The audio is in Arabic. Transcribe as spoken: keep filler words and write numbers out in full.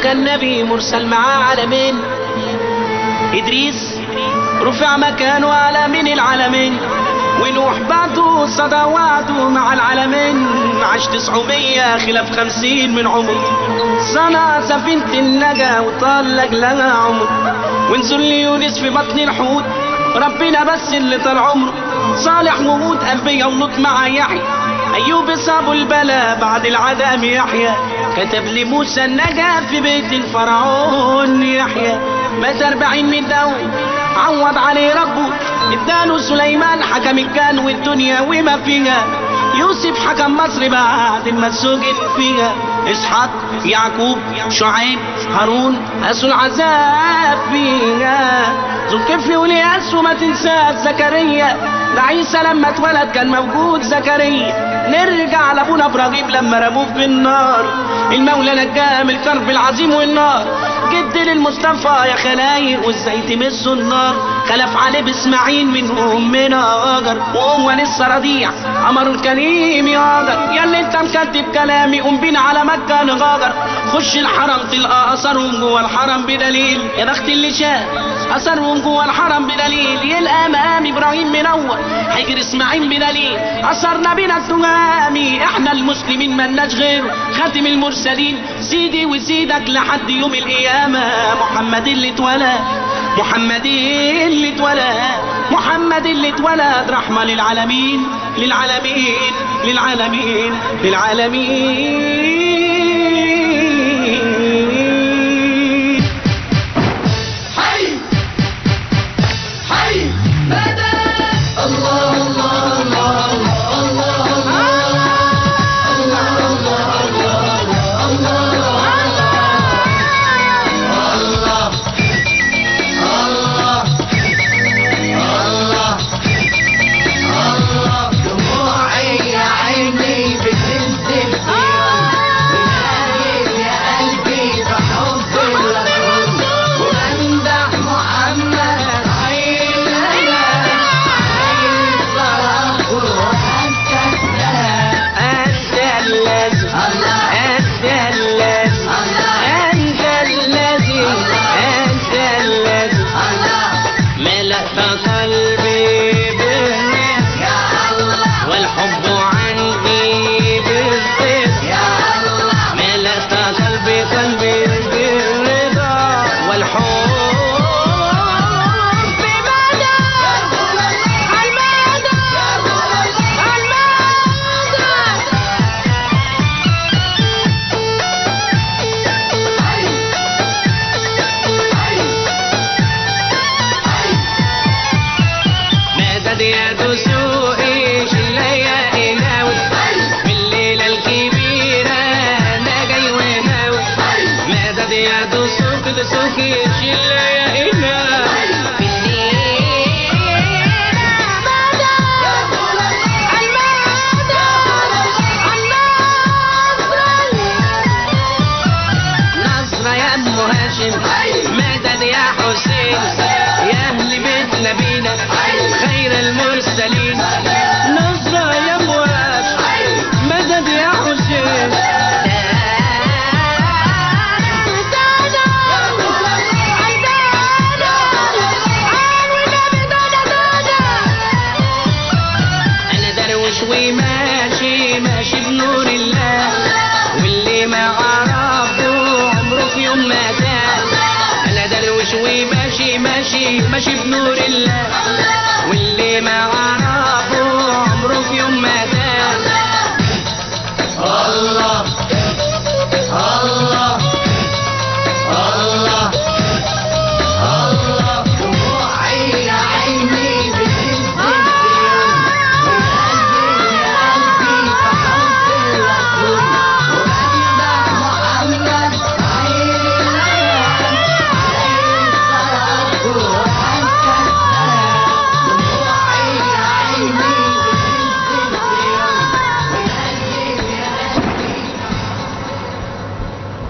كان نبي مرسل معاه عالمين. إدريس رفع مكانه على من العالمين، ونوح بعده صدى وعده مع العالمين. عاش تسعمية خلاف خمسين من عمره، صنع سفينة النجا وطال لها عمر. ونزل يونس في بطن الحوت، ربنا بس اللي طال عمره. صالح وهود أنبياء ولوط مع يحيى، أيوب صابوا البلا بعد العذاب يحيى. كتب لموسى النجاة في بيت الفرعون يحيى. مات أربعين من داود عوض عليه ربه، اداله سليمان حكم الكون والدنيا وما فيها. يوسف حكم مصر بعد ما سجن فيها. اسحاق يعقوب شعيب هارون قاسوا العذاب فيها. ذو الكفل والياس وما تنساش زكريا، ده عيسى لما اتولد كان موجود زكريا. نرجع لابونا ابراهيم لما رموه في النار، المولى نجاه من الكرب العظيم والنار. جد للمصطفى يا خلايق وازاي تمسوا النار. خلف عليه باسماعيل من امنا هاجر، وهو لسه رضيع امر الكريم يا هاجر. يا اللي انت مكتب كلامي قوم بينا على مكه نغاجر. خش الحرم تلقى اثرهم جوه الحرم بدليل، يا بخت اللي شاف اثرهم جوه الحرم بدليل. يلقى مقام ابراهيم منور حجر اسماعيل بدليل. اثرنا بينا التهامي احنا المسلمين ملناش غيره. خاتم المرسلين سيدي وسيدك لحد يوم القيامه. محمد اللي اتولد، محمد اللي اتولد، محمد اللي اتولد رحمه للعالمين للعالمين للعالمين للعالمين. مدد يا حسين يا اهل بيت نبينا خير المرسلين. نصرة يا ابو هاشم مدد يا حسين. انا دروش وماشي ماشي بنور الله، واللي ما عرفه عمره في يوم ما تاه. انا دروش وماشي ماشي ماشي بنور الله، واللي ما عرفه